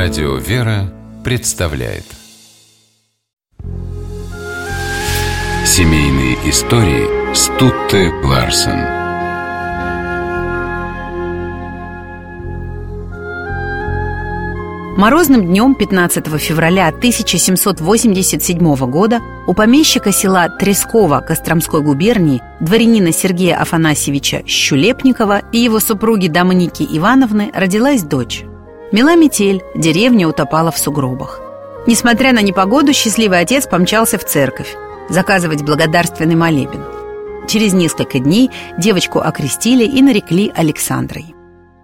Радио «Вера» представляет Семейные истории Стутте Ларсен. Морозным днем 15 февраля 1787 года у помещика села Тресково Костромской губернии, дворянина Сергея Афанасьевича Щулепникова и его супруги Домники Ивановны родилась дочь. Мела метель, деревня утопала в сугробах. Несмотря на непогоду, счастливый отец помчался в церковь заказывать благодарственный молебен. Через несколько дней девочку окрестили и нарекли Александрой.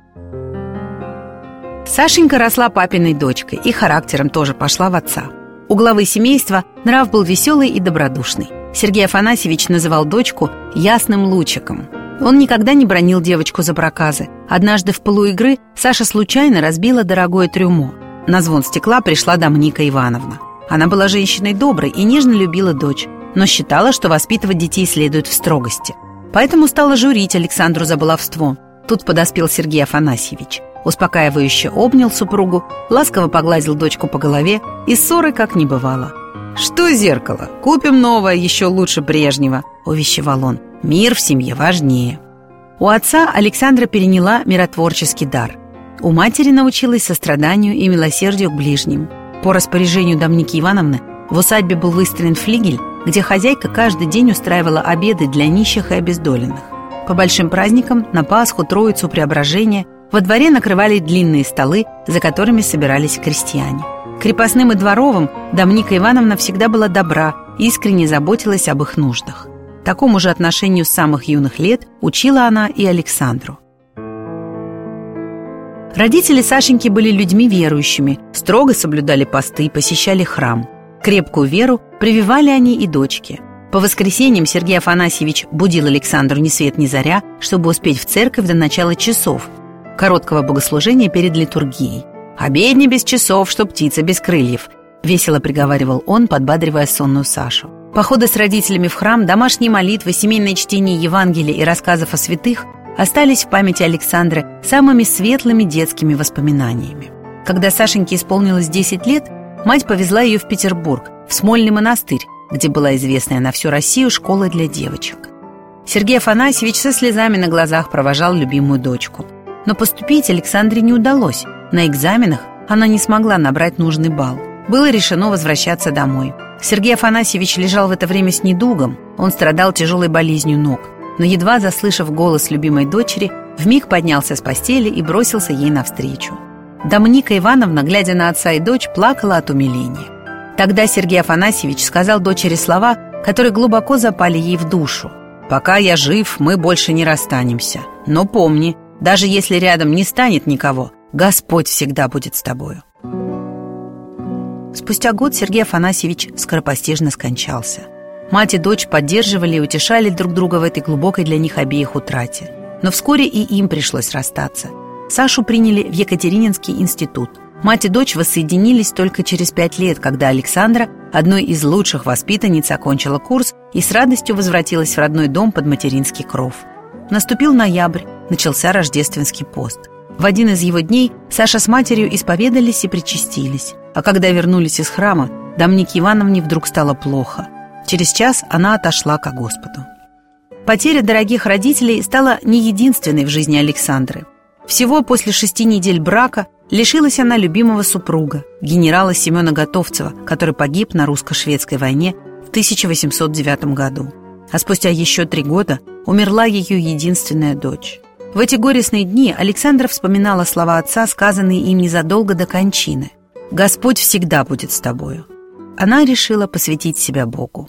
Сашенька росла папиной дочкой и характером тоже пошла в отца. У главы семейства нрав был веселый и добродушный. Сергей Афанасьевич называл дочку «ясным лучиком». Он никогда не бранил девочку за проказы. Однажды в пылу игры Саша случайно разбила дорогое трюмо. На звон стекла пришла Домника Ивановна. Она была женщиной доброй и нежно любила дочь, но считала, что воспитывать детей следует в строгости. Поэтому стала журить Александру за баловство. Тут подоспел Сергей Афанасьевич. Успокаивающе обнял супругу, ласково погладил дочку по голове, и ссоры как не бывало. «Что зеркало? Купим новое, еще лучше прежнего», — увещевал он. «Мир в семье важнее». У отца Александра переняла миротворческий дар. У матери научилась состраданию и милосердию к ближним. По распоряжению Домники Ивановны в усадьбе был выстроен флигель, где хозяйка каждый день устраивала обеды для нищих и обездоленных. По большим праздникам, на Пасху, Троицу, Преображение, во дворе накрывали длинные столы, за которыми собирались крестьяне. Крепостным и дворовым Домника Ивановна всегда была добра, искренне заботилась об их нуждах. Такому же отношению с самых юных лет учила она и Александру. Родители Сашеньки были людьми верующими, строго соблюдали посты, посещали храм. Крепкую веру прививали они и дочке. По воскресеньям Сергей Афанасьевич будил Александру ни свет ни заря, чтобы успеть в церковь до начала часов, короткого богослужения перед литургией. «Обедня без часов, что птица без крыльев», — весело приговаривал он, подбадривая сонную Сашу. Походы с родителями в храм, домашние молитвы, семейное чтение Евангелия и рассказов о святых остались в памяти Александры самыми светлыми детскими воспоминаниями. Когда Сашеньке исполнилось 10 лет, мать повезла ее в Петербург, в Смольный монастырь, где была известная на всю Россию школа для девочек. Сергей Афанасьевич со слезами на глазах провожал любимую дочку. Но поступить Александре не удалось. На экзаменах она не смогла набрать нужный балл. Было решено возвращаться домой. Сергей Афанасьевич лежал в это время с недугом. Он страдал тяжелой болезнью ног. Но едва заслышав голос любимой дочери, вмиг поднялся с постели и бросился ей навстречу. Домника Ивановна, глядя на отца и дочь, плакала от умиления. Тогда Сергей Афанасьевич сказал дочери слова, которые глубоко запали ей в душу. «Пока я жив, мы больше не расстанемся. Но помни, даже если рядом не станет никого, Господь всегда будет с тобою». Спустя год Сергей Афанасьевич скоропостижно скончался. Мать и дочь поддерживали и утешали друг друга в этой глубокой для них обеих утрате. Но вскоре и им пришлось расстаться. Сашу приняли в Екатерининский институт. Мать и дочь воссоединились только через 5 лет, когда Александра, одной из лучших воспитанниц, окончила курс и с радостью возвратилась в родной дом под материнский кров. Наступил ноябрь, начался рождественский пост. В один из его дней Саша с матерью исповедались и причастились. А когда вернулись из храма, Домнике Ивановне вдруг стало плохо. Через час она отошла ко Господу. Потеря дорогих родителей стала не единственной в жизни Александры. Всего после 6 недель брака лишилась она любимого супруга, генерала Семена Готовцева, который погиб на русско-шведской войне в 1809 году. А спустя еще 3 года умерла ее единственная дочь. В эти горестные дни Александра вспоминала слова отца, сказанные им незадолго до кончины. «Господь всегда будет с тобою». Она решила посвятить себя Богу.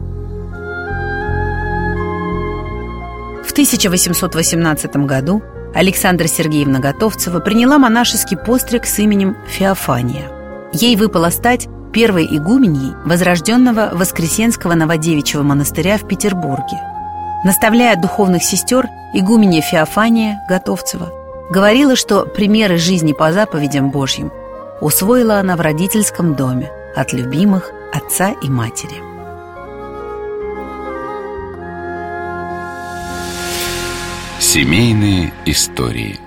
В 1818 году Александра Сергеевна Готовцева приняла монашеский постриг с именем Феофания. Ей выпало стать первой игуменьей возрожденного Воскресенского Новодевичьего монастыря в Петербурге. Наставляя духовных сестер, игуменья Феофания Готовцева говорила, что примеры жизни по заповедям Божьим усвоила она в родительском доме от любимых отца и матери. Семейные истории.